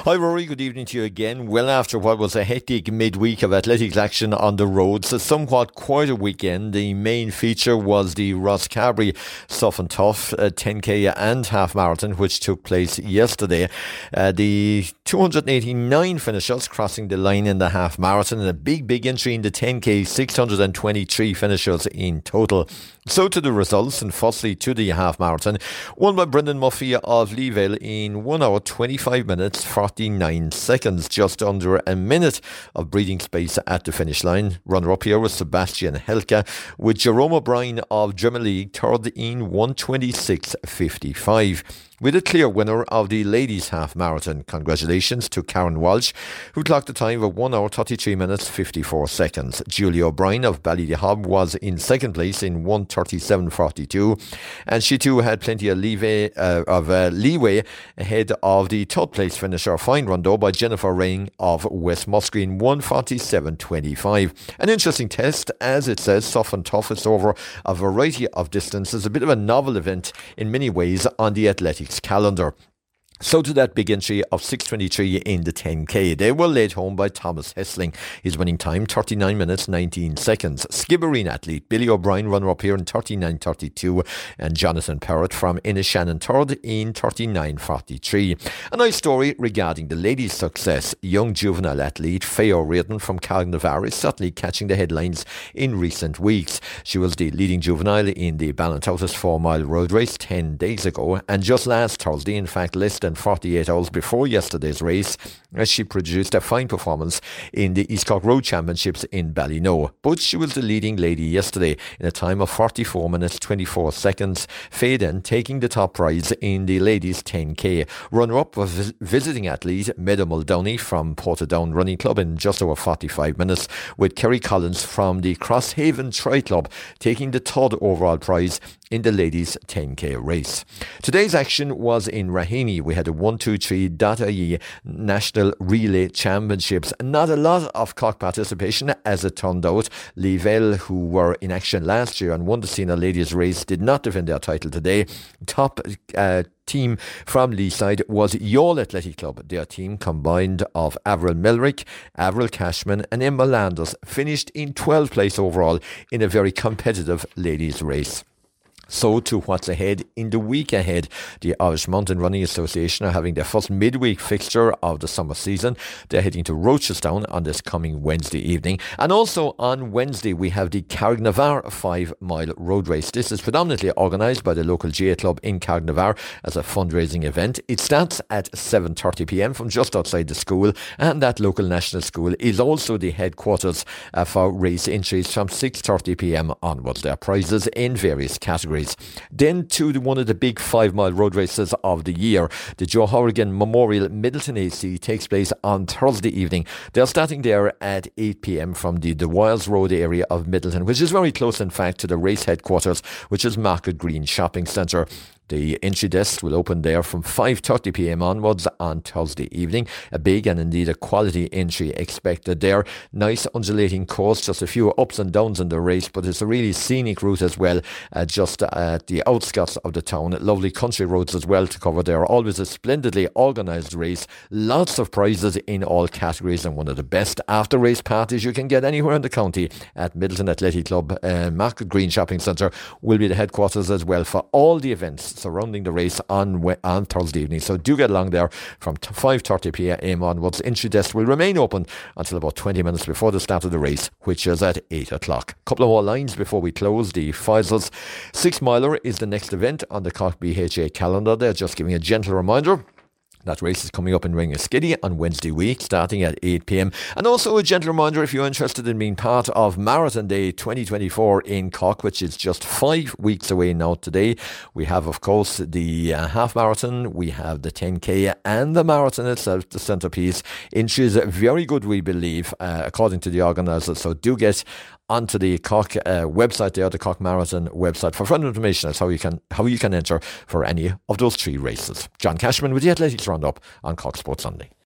Hi Rory, good evening to you again. Well, after what was a hectic midweek of athletics action on the roads, a somewhat quieter weekend, the main feature was the Rosscarbery Sough and Tough 10k and half marathon, which took place yesterday. The 289 finishers crossing the line in the half marathon, and a big entry in the 10k, 623 finishers in total. So to the results, and firstly to the half marathon, won by Brendan Murphy of Leeville in 1 hour 25 minutes 49 seconds, just under a minute of breathing space at the finish line. Runner up here was Sebastian Helka, with Jerome O'Brien of Drimoleague third in 1:26.55. With a clear winner of the ladies' half marathon. Congratulations to Karen Walsh, who clocked a time of 1 hour 33 minutes 54 seconds. Julie O'Brien of Ballydehob was in second place in 1:37.42, and she too had plenty of leeway ahead of the third place finisher. Fine run though by Jennifer Rain of West Musgreen, 1:47.25. An interesting test, as it says, Sough and Tough is over a variety of distances, a bit of a novel event in many ways on the athletics calendar. So to that big entry of 6:23 in the 10k. They were led home by Thomas Hessling. His winning time 39 minutes 19 seconds. Skibbereen athlete Billy O'Brien runner up here in 39.32, and Jonathan Parrott from Innishannon third in 39.43. A nice story regarding the ladies' success. Young juvenile athlete Faye O'Riordan from Carnavar is certainly catching the headlines in recent weeks. She was the leading juvenile in the Ballintotis 4-mile road race 10 days ago, and just last Thursday, in fact less than 48 hours before yesterday's race, as she produced a fine performance in the East Cork Road Championships in Ballyknoe. But she was the leading lady yesterday in a time of 44 minutes 24 seconds. Faye then taking the top prize in the ladies 10k. Runner-up was visiting athlete Meda Muldowney from Portadown Running Club in just over 45 minutes, with Kerry Collins from the Crosshaven Tri Club taking the third overall prize in the ladies 10k race. Today's action was in Raheny. We had a 123.ie National Relay Championships. Not a lot of Cork participation, as it turned out. Leeville, who were in action last year and won the senior ladies race, did not defend their title today. Top team from Leeside was Youghal Athletic Club. Their team combined of Avril Melrick, Avril Cashman and Emma Landers finished in 12th place overall in a very competitive ladies race. So to what's ahead in the week ahead. The Irish Mountain Running Association are having their first midweek fixture of the summer season. They're heading to Rochestown on this coming Wednesday evening. And also on Wednesday we have the Carrignavar 5-mile road race. This is predominantly organised by the local GA club in Carrignavar as a fundraising event. It starts at 7:30pm from just outside the school, and that local national school is also the headquarters for race entries from 6:30pm onwards. There are prizes in various categories. Then to one of the big 5-mile road races of the year, the Joe Horrigan Memorial Middleton AC takes place on Thursday evening. They're starting there at 8pm from the Wiles Road area of Middleton, which is very close in fact to the race headquarters, which is Market Green Shopping Centre. The entry desk will open there from 5:30pm onwards on Thursday evening. A big and indeed a quality entry expected there. Nice undulating course, just a few ups and downs in the race, but it's a really scenic route as well, just at the outskirts of the town. Lovely country roads as well to cover there. Always a splendidly organised race. Lots of prizes in all categories, and one of the best after race parties you can get anywhere in the county at Middleton Athletic Club. Market Green Shopping Centre will be the headquarters as well for all the events surrounding the race on Thursday evening. So do get along there from 5:30pm onwards. Entry desk will remain open until about 20 minutes before the start of the race, which is at 8 o'clock. Couple of more lines before we close. The Faisals 6-miler is the next event on the Cork BHA calendar. They're just giving a gentle reminder. That race is coming up in Ringaskiddy on Wednesday week, starting at 8pm. And also a gentle reminder, if you're interested in being part of Marathon Day 2024 in Cork, which is just 5 weeks away now today. We have, of course, the half marathon, we have the 10k and the marathon itself, the centrepiece. Entries very good, we believe, according to the organisers. So do get onto the Cork website there, the Cork Marathon website, for further information as how you can enter for any of those 3 races. John Cashman with the Athletics Roundup on Cork Sports Sunday.